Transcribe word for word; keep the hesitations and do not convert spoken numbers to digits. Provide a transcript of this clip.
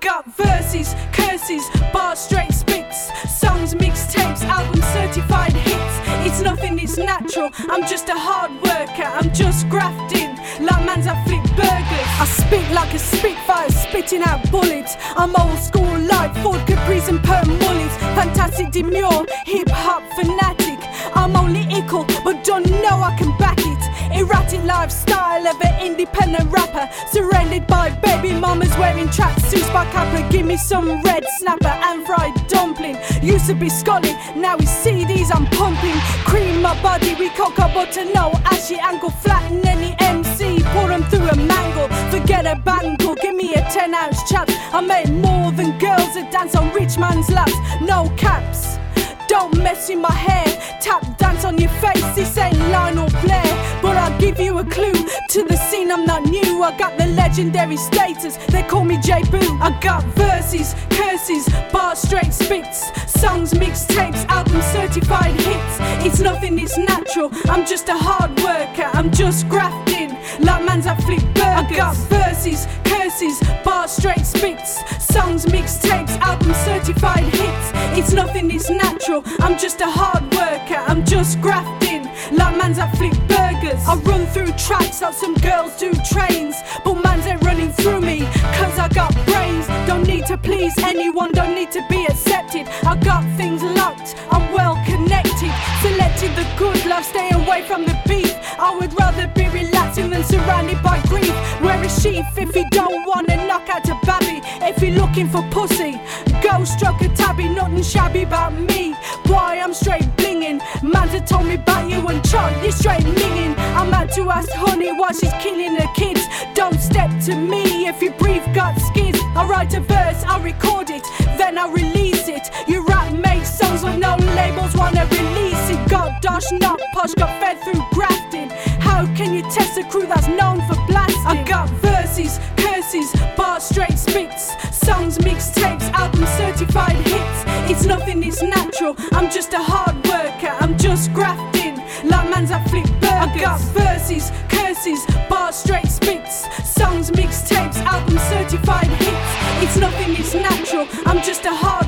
got verses, curses, bars, straight spits, songs, mixtapes, albums, certified hits. It's nothing, it's natural, I'm just a hard worker, I'm just grafting like mans that flip burgers. I spit like a spitfire, spitting out bullets. I'm old school like Ford Capris and perm mullets. Fantastic demure, hip hop fanatic. I'm only ickle, but don't know I can back it. Erratic lifestyle of an independent rapper, surrounded by baby mamas wearing tracksuits by Kappa. Give me some red snapper and fried dumpling. Used to be Scotty, now it's C Ds I'm pumping. Cream my body with cocoa butter, no ashy ankle. Flatten any M C, pour them through a mangle. Forget a bangle, give me a ten ounce chat. I make more than girls that dance on rich man's laps. No caps, don't mess with my hair. Tap dance on your face, this ain't Lionel Blair. But I'll give you a clue, to the scene I'm not new. I got the legendary status, they call me J Boo. I got verses, curses, bars, straight spits, songs, mixtapes, albums, certified hits. It's nothing, it's natural, I'm just a hard worker, I'm just grafting like mans that flip burgers. I got verses, curses, bars, straight spits, songs, mixtapes, albums, certified hits. It's nothing, it's natural, I'm just a hard worker, I'm just grafting like mans that flip burgers. I run through tracks like some girls do trains, but mans ain't running through me, cause I got brains. Don't need to please anyone, don't need to be accepted. I got things locked, I'm well connected. Selected the good life, stay away from the beef. I would rather be relaxing than surrounded by grief. Wear a sheath if you don't wanna knock out a babby. If you're looking for pussy, go stroke a tabby. Nothing shabby about me, boy, I'm straight blinging. Mans have told me about you and Chuck, you're straight minging. I'm out to ask honey why she's killing her kids. Don't step to me if your brief got skids. I write a verse, I record it, then I release it. You rap make songs but no labels wanna release it. Got dosh, not posh, got fed through grafting. How can you test a crew that's known for blasting? I got verses, curses, bars, straight spits, songs, mixtapes, albums, certified hits. It's nothing, it's natural, I'm just a hard worker, I'm just grafting like mans that flip burgers. I got verses, curses, bars, straight spits, songs, mixtapes, albums, certified hits. It's nothing, it's natural, I'm just a hard